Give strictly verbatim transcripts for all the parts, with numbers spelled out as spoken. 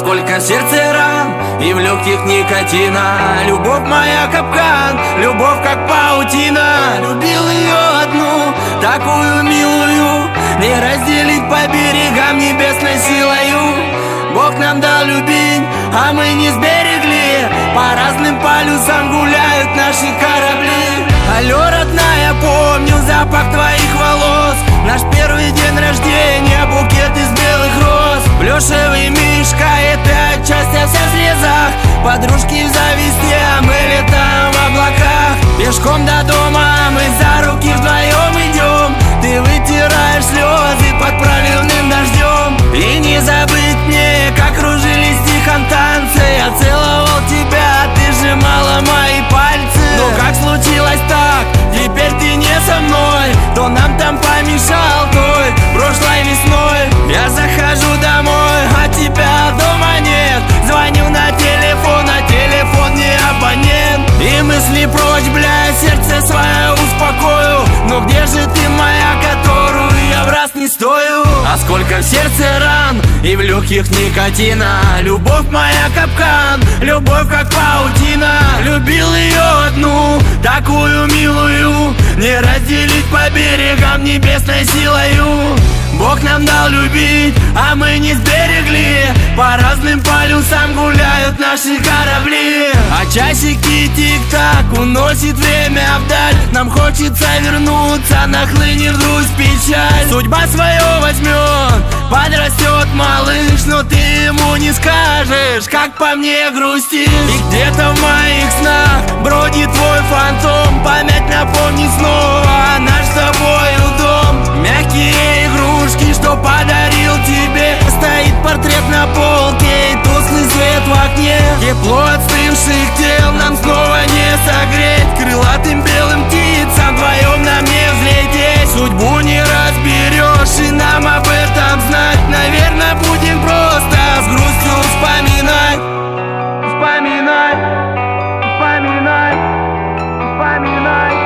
сколько в сердце ран и в легких никотина. Любовь моя капкан, любовь как паутина. Любил ее одну, такую милую, не разделить по берегам небесной силою. Бог нам дал любить, а мы не сберегли. По разным полюсам гуляют наши корабли. Алло, родная, помню запах твоих волос. Наш первый день рождения, букет из белых роз. Плюшевый мишка, это отчасти вся в слезах. Подружки в зависти, а мы летаем в облаках. Пешком до дома мы за руки вдвоем идем. Ты вытираешь слезы под проливным дождем. И не забыть мне, как кружились тихом танцы. Я целовал тебя, ты сжимала мои пальцы. Но как случилось так, теперь ты не со мной. Кто нам там помешал той прошлой весной? Я захожу домой, а тебя дома нет. Звоню на телефон, а телефон не абонент. И мысли прочь, бля, сердце свое успокою. Но где же ты моя, которую я в раз не стою? А сколько в сердце ран и в легких никотина. Любовь моя капкан, любовь как паутина. Любил ее одну, такую милую, не разделить по берегам небесной силою. Бог нам дал любить, а мы не сберегли. По разным полюсам гуляют наши корабли. А часики тик-так уносит время вдаль. Нам хочется вернуться, нахлынет грусть, печаль. Судьба свое возьмет, подрастет малыш. Но ты ему не скажешь, как по мне грустишь. И где-то в моих снах бродит твой фантом. Память напомнит снова наш с тобою дом. Мягкие игрушки, что подарил тебе. Стоит портрет на полке и тусклый свет в окне. Тепло остывших тел нам снова не согреть. Крылатым белым птицам вдвоем нам не взлететь. Судьбу не разберешь, и нам об этом знать. Наверное, будем просто с грустью вспоминать. Вспоминать, вспоминать, вспоминать,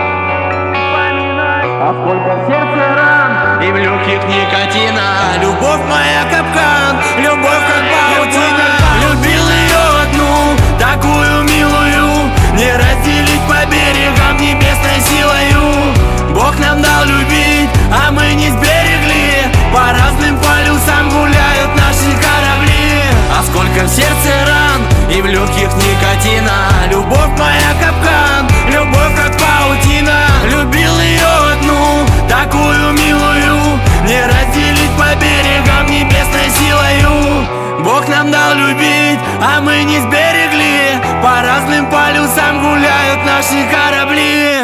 вспоминать. А сколько в сердце ран и в легких никотина. Любовь моя капкан, любовь как паутина. Любил ее одну, такую милую, не разделить по берегам небесной силою. Бог нам дал любить, а мы не сберегли. По разным полюсам гуляют наши корабли. А сколько в сердце ран и в легких никотина. Любовь моя капкан, любовь как паутина. Любил ее одну, такую милую, не разделить по берегам небесной силою. Бог нам дал любить, а мы не сберегли. По разным полюсам гуляют наши корабли.